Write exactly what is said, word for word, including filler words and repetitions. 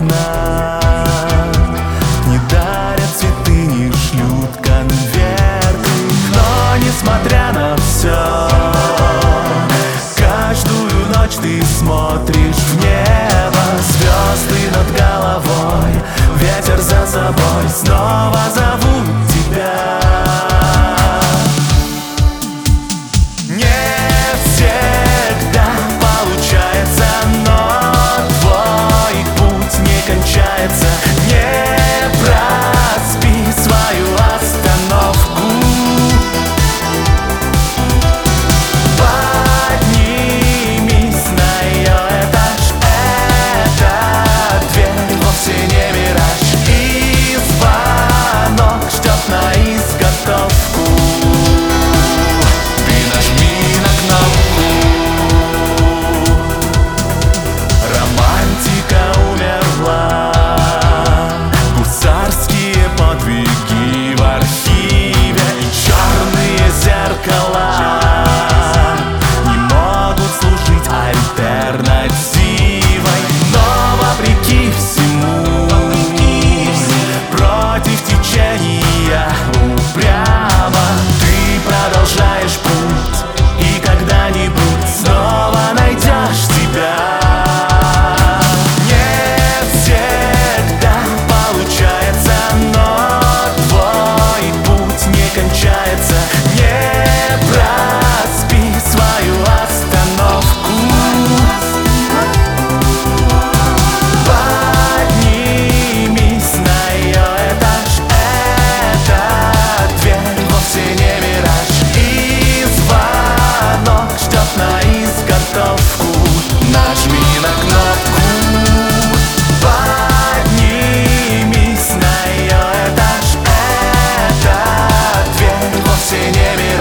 окна, не дарят цветы, не шлют конверты. Но несмотря на все, каждую ночь ты смотришь в небо. Звезды над головой, ветер за собой снова зовут тебя. Не проспи свою остановку. Поднимись на ее этаж. Эта дверь вовсе не мираж, и звонок ждет на изготовку. Ты нажми на кнопку. Романтика умерла, подвиги в архиве и черные зеркала не могут служить альтернативой. Но вопреки всему, против течения упрямо ты продолжаешь путь, и когда-нибудь снова найдешь себя. Не проспи свою остановку. Поднимись на ее этаж. Эта дверь вовсе не мираж, и звонок ждет на изготовку. Нажми на кнопку. Поднимись на ее этаж. Эта дверь вовсе не мираж.